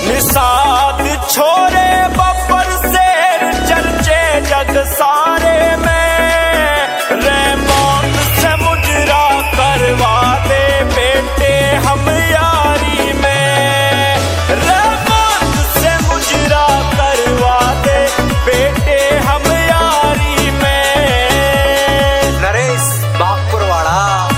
निषाद छोरे बब्बर शेर चर्चे जग सारे में, रे मौत से मुजरा करवा दे बेटे हम यारी में, रे मौत से मुजरा करवा दे बेटे हम यारी में। नरेश बागपुरवाड़ा।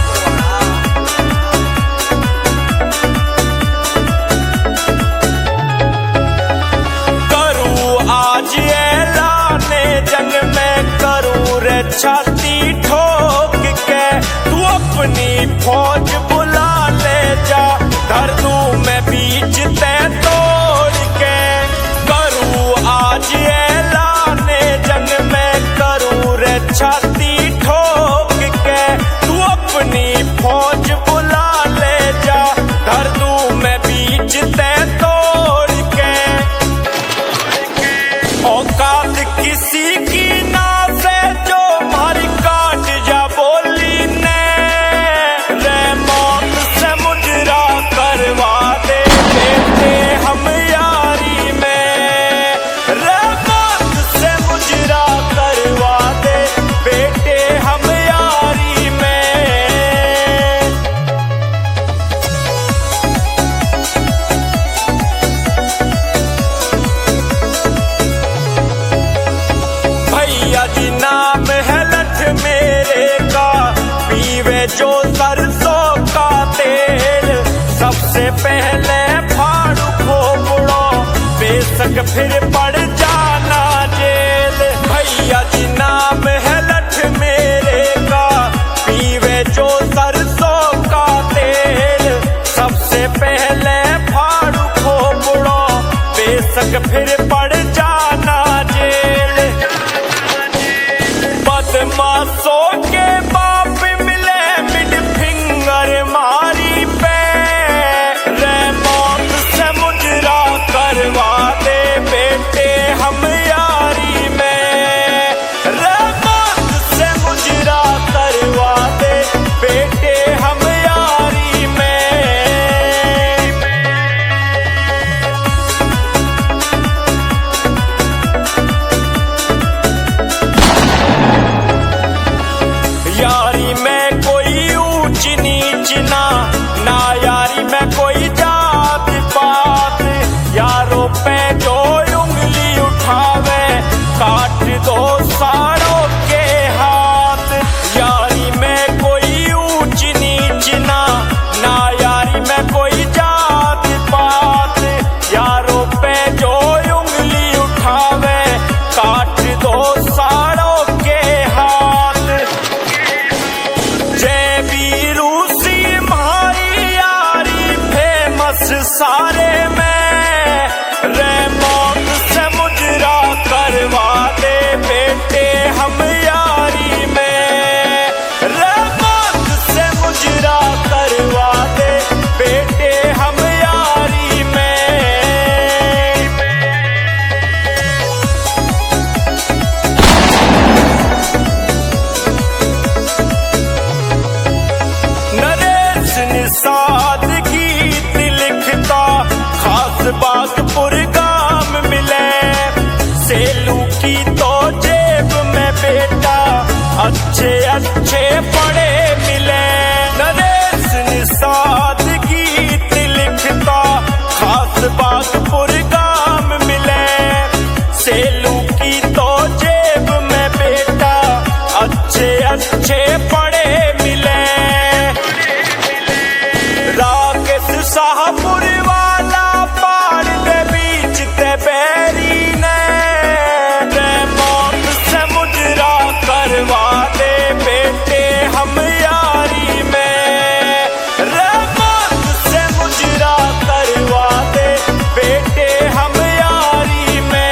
आज ऐलाने जंग में करूं रे छाती ठोक के, तू अपनी फौज बुला ले जा, धर दूं मैं बीच ते तोड़ के। करूं आज ऐलाने जंग में करूं रे छाती ठोक के, तू अपनी फौज बुला ले जा, धर दूं मैं बीच ते तोड़ के। औकात किसी की ना से जो मारी काट जा बोली ने, रे मौत से मुजरा करवा दे बेटे हम यारी में, रे मौत से मुजरा करवा दे बेटे हम यारी में। भैया जी नाम है लठ मेरे का, पीवे जो सरसों का तेल, सबसे पहले फाड़ू खोपड़ो, बेशक फिर पड़ जाना जेल। भैया जी नाम है लठ मेरे का, पीवे जो सरसों का तेल, सबसे पहले फाड़ू खोपड़ो, बेशक फिर पड़ जाना जेल। बदमाशों के बाप मिले मिड फिंगर मारी पे, रे मौत से मुजरा करवा दे बेटे हम यारी में, रे मौत से मुजरा करवा दे बेटे हम यारी में। यारी में कोई ऊंच नीच ना यारी में कोई जात पात, यारों पे जो उंगली उठावे काट दो सारों के हाथ। यारी में कोई ऊंच नीच ना यारी में कोई जात पात, यारों पे जो उंगली उठावे काट दो सारों के हाथ। जय वीरू सिंह हमारी यारी फेमस सारे में, रे मौत से मुजरा करवा दे बेटे हम यारी में, रे मौत से मुजरा करवा दे बेटे हम यारी में। नरेश निषाद गीत लिखता, खास बागपुर गांव मिले, सेलू की तो जेब में बेटा अच्छे अच्छे पड़े मिले। नरेश निषाद गीत लिखता, खास बागपुर गांव मिले, सेलू की तो जेब में बेटा अच्छे अच्छे पड़े मिले। राकेश शाहपुर वाला पार दे बीच ते बैरी ने, रे मौत से मुजरा करवा दे बेटे हम यारी में, रे मौत से मुजरा करवा दे बेटे हम यारी में।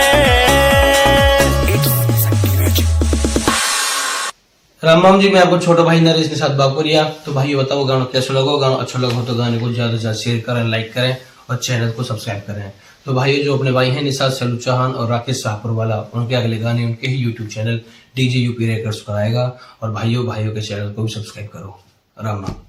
राम राम जी, मैं आपको छोटा भाई नरेश निषाद बागपुरिया। तो भाई बताओ गाना कैसा लगा? गाना अच्छा लगा हो तो गाने को ज्यादा से ज्यादा शेयर करें, लाइक करें और चैनल को सब्सक्राइब करें। तो भाई जो अपने भाई हैं निषाद सैलू चौहान और राकेश शाहपुर वाला, उनके अगले गाने उनके ही YouTube channel DJ UP records पर आएगा। और भाइयों के चैनल को भी सब्सक्राइब करो। राम राम।